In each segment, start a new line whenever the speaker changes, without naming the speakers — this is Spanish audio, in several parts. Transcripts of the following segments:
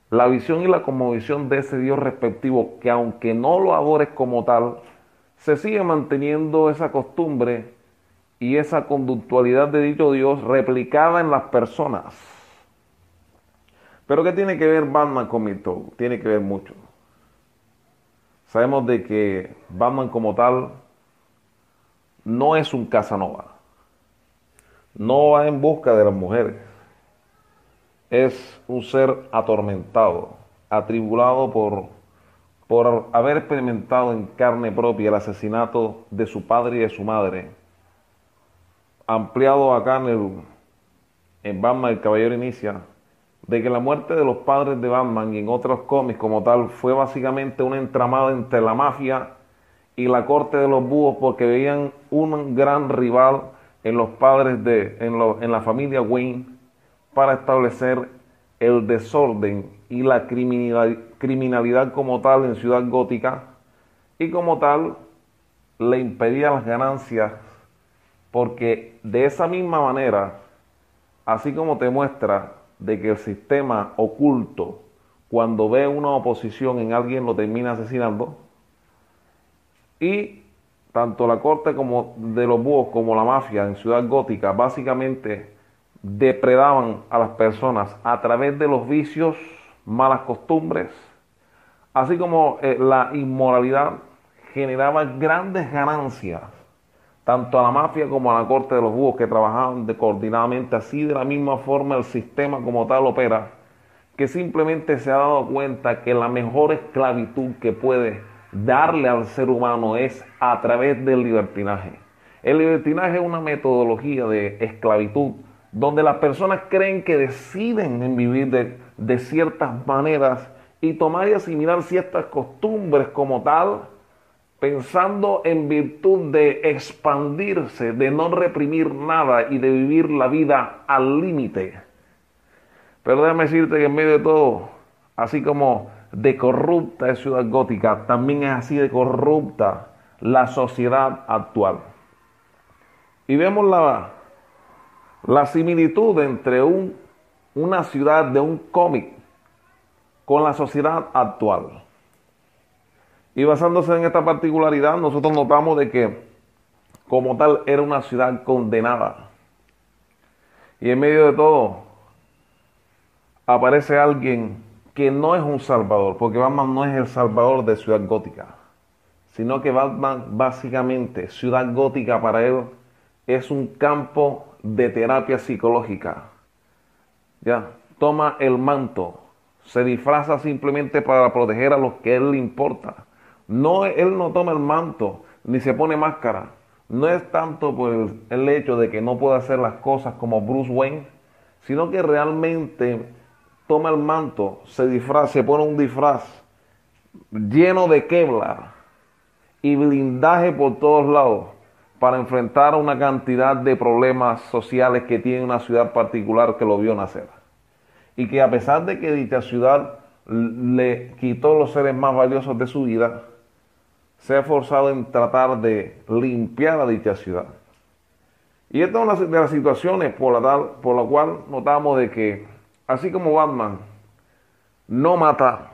la visión y la cosmovisión de ese Dios respectivo, que aunque no lo adores como tal, se sigue manteniendo esa costumbre y esa conductualidad de dicho Dios replicada en las personas. Pero ¿qué tiene que ver Batman con Mito? Tiene que ver mucho. Sabemos de que Batman como tal no es un Casanova, no va en busca de las mujeres, es un ser atormentado, atribulado por haber experimentado en carne propia el asesinato de su padre y de su madre, ampliado acá en Batman el Caballero Inicia, de que la muerte de los padres de Batman y en otros cómics como tal fue básicamente una entramada entre la mafia y la corte de los búhos, porque veían un gran rival en los padres en la familia Wayne para establecer el desorden y la criminalidad como tal en Ciudad Gótica, y como tal le impedía las ganancias, porque de esa misma manera, así como te muestra de que el sistema oculto, cuando ve una oposición en alguien, lo termina asesinando, y tanto la corte como de los búhos como la mafia en Ciudad Gótica básicamente depredaban a las personas a través de los vicios, malas costumbres, así como la inmoralidad generaba grandes ganancias tanto a la mafia como a la corte de los búhos, que trabajaban coordinadamente. Así de la misma forma el sistema como tal opera, que simplemente se ha dado cuenta que la mejor esclavitud que puede darle al ser humano es a través del libertinaje. El libertinaje es una metodología de esclavitud donde las personas creen que deciden en vivir de ciertas maneras y tomar y asimilar ciertas costumbres como tal, pensando en virtud de expandirse, de no reprimir nada y de vivir la vida al límite. Pero déjame decirte que en medio de todo, así como de corrupta es Ciudad Gótica, también es así de corrupta la sociedad actual. Y vemos la similitud entre una ciudad de un cómic con la sociedad actual. Y basándose en esta particularidad, nosotros notamos de que como tal era una ciudad condenada. Y en medio de todo aparece alguien que no es un salvador, porque Batman no es el salvador de Ciudad Gótica, sino que Batman básicamente, Ciudad Gótica para él es un campo de terapia psicológica. Ya, toma el manto, se disfraza simplemente para proteger a los que a él le importa. No, él no toma el manto ni se pone máscara. No es tanto por el hecho de que no pueda hacer las cosas como Bruce Wayne, sino que realmente toma el manto, se disfraza, se pone un disfraz lleno de Kevlar y blindaje por todos lados para enfrentar una cantidad de problemas sociales que tiene una ciudad particular que lo vio nacer. Y que a pesar de que dicha ciudad le quitó los seres más valiosos de su vida, se ha esforzado en tratar de limpiar a dicha ciudad. Y esta es una de las situaciones por la cual notamos de que, así como Batman no mata,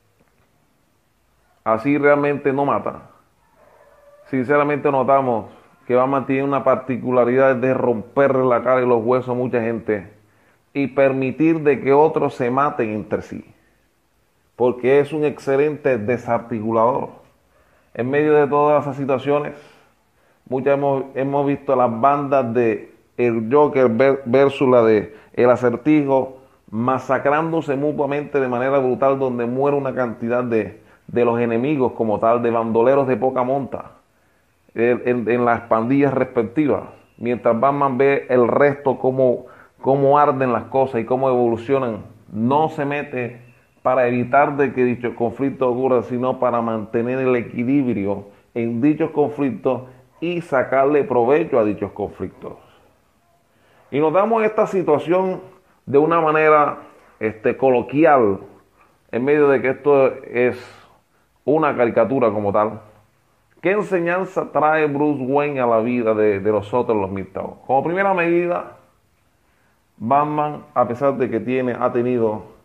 así realmente no mata, sinceramente notamos que Batman tiene una particularidad de romperle la cara y los huesos a mucha gente y permitir de que otros se maten entre sí, porque es un excelente desarticulador. En medio de todas esas situaciones, muchas hemos visto las bandas de el Joker versus la de el Acertijo masacrándose mutuamente de manera brutal, donde muere una cantidad de los enemigos como tal, de bandoleros de poca monta en las pandillas respectivas, mientras Batman ve el resto cómo arden las cosas y cómo evolucionan. No se mete para evitar de que dichos conflictos ocurran, sino para mantener el equilibrio en dichos conflictos y sacarle provecho a dichos conflictos. Y nos damos esta situación de una manera coloquial, en medio de que esto es una caricatura como tal. ¿Qué enseñanza trae Bruce Wayne a la vida de nosotros los Midtown? Como primera medida, Batman, a pesar de que ha tenido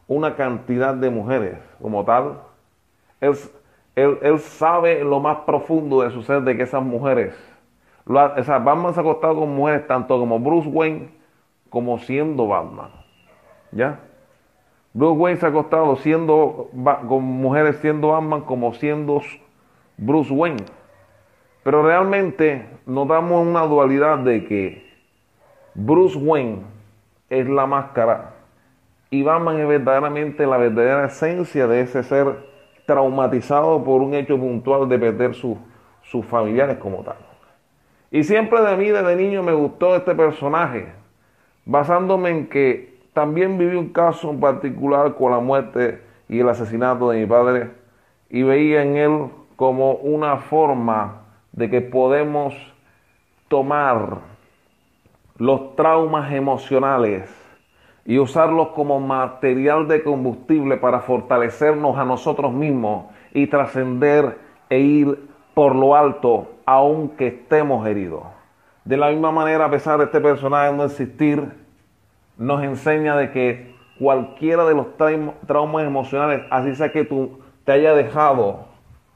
una cantidad de mujeres como tal. Él, él sabe lo más profundo de su ser de que esas mujeres, o sea, Batman se ha acostado con mujeres tanto como Bruce Wayne como siendo Batman. ¿Ya? Bruce Wayne se ha acostado con mujeres siendo Batman como siendo Bruce Wayne. Pero realmente nos damos una dualidad de que Bruce Wayne es la máscara y Batman es verdaderamente la verdadera esencia de ese ser traumatizado por un hecho puntual de perder sus familiares como tal. Y siempre de mí, desde niño, me gustó este personaje, basándome en que también viví un caso en particular con la muerte y el asesinato de mi padre, y veía en él como una forma de que podemos tomar los traumas emocionales y usarlos como material de combustible para fortalecernos a nosotros mismos y trascender e ir por lo alto aunque estemos heridos. De la misma manera, a pesar de este personaje no existir, nos enseña de que cualquiera de los traumas emocionales, así sea que tú te haya dejado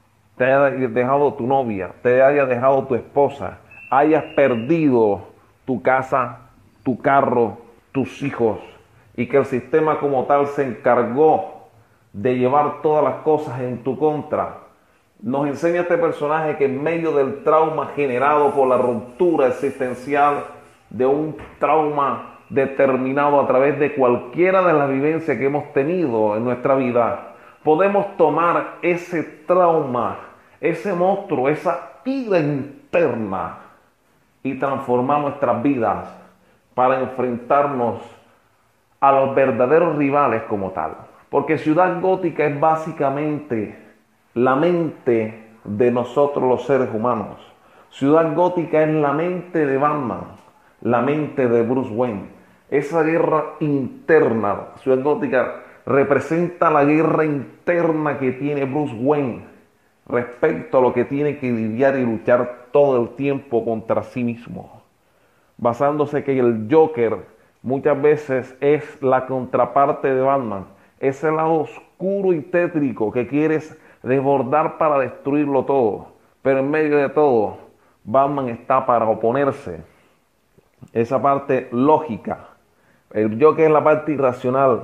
tu novia, te haya dejado tu esposa, hayas perdido tu casa, tu carro, tus hijos, y que el sistema como tal se encargó de llevar todas las cosas en tu contra. Nos enseña este personaje que en medio del trauma generado por la ruptura existencial, de un trauma determinado a través de cualquiera de las vivencias que hemos tenido en nuestra vida, podemos tomar ese trauma, ese monstruo, esa ira interna y transformar nuestras vidas para enfrentarnos a los verdaderos rivales como tal. Porque Ciudad Gótica es básicamente la mente de nosotros los seres humanos. Ciudad Gótica es la mente de Batman, la mente de Bruce Wayne. Esa guerra interna, Ciudad Gótica representa la guerra interna que tiene Bruce Wayne respecto a lo que tiene que lidiar y luchar todo el tiempo contra sí mismo, basándose que el Joker muchas veces es la contraparte de Batman, ese lado oscuro y tétrico que quieres desbordar para destruirlo todo, pero en medio de todo Batman está para oponerse. Esa parte lógica, el Joker es la parte irracional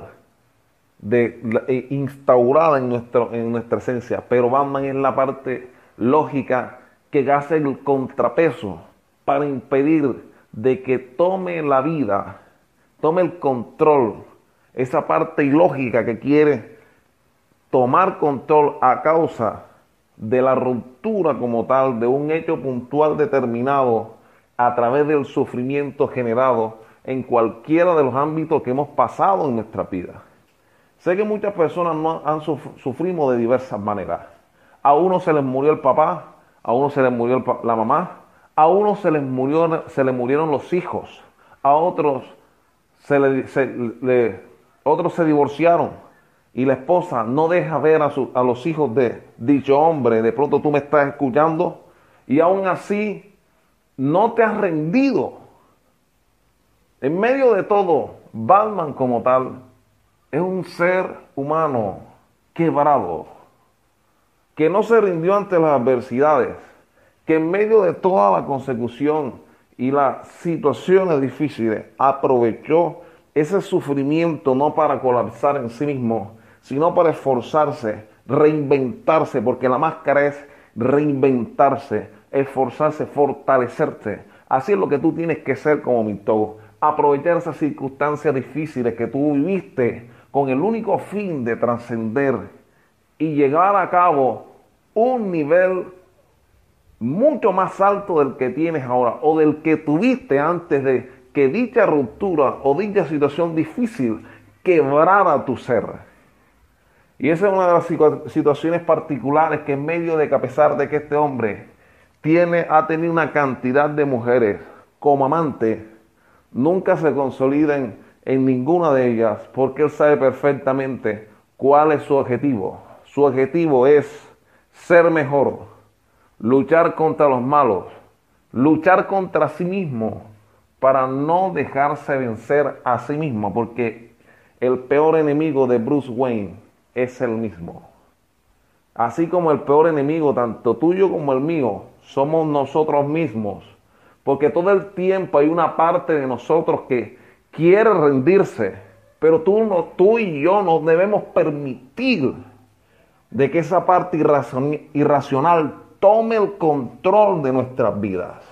instaurada en nuestra esencia, pero Batman es la parte lógica que hace el contrapeso para impedir de que tome la vida, tome el control, esa parte ilógica que quiere tomar control a causa de la ruptura como tal, de un hecho puntual determinado a través del sufrimiento generado en cualquiera de los ámbitos que hemos pasado en nuestra vida. Sé que muchas personas sufrimos de diversas maneras. A uno se les murió el papá, a uno se les murió la mamá, a uno se les murieron los hijos, a otros otros se divorciaron y la esposa no deja ver a los hijos de dicho hombre. De pronto tú me estás escuchando y aún así no te has rendido. En medio de todo, Batman como tal es un ser humano quebrado, que no se rindió ante las adversidades, que en medio de toda la consecución y las situaciones difíciles aprovechó ese sufrimiento no para colapsar en sí mismo, sino para esforzarse, reinventarse, porque la máscara es reinventarse, esforzarse, fortalecerse. Así es lo que tú tienes que ser como Mitogo. Aprovechar esas circunstancias difíciles que tú viviste con el único fin de trascender y llegar a cabo un nivel mucho más alto del que tienes ahora o del que tuviste antes de que dicha ruptura o dicha situación difícil quebrara tu ser. Y esa es una de las situaciones particulares que en medio de que, a pesar de que este hombre ha tenido una cantidad de mujeres como amante, nunca se consoliden en ninguna de ellas, porque él sabe perfectamente cuál es su objetivo. Su objetivo es ser mejor, luchar contra los malos, luchar contra sí mismo para no dejarse vencer a sí mismo, porque el peor enemigo de Bruce Wayne es el mismo. Así como el peor enemigo, tanto tuyo como el mío, somos nosotros mismos. Porque todo el tiempo hay una parte de nosotros que quiere rendirse. Pero tú y yo no debemos permitir de que esa parte irracional tome el control de nuestras vidas.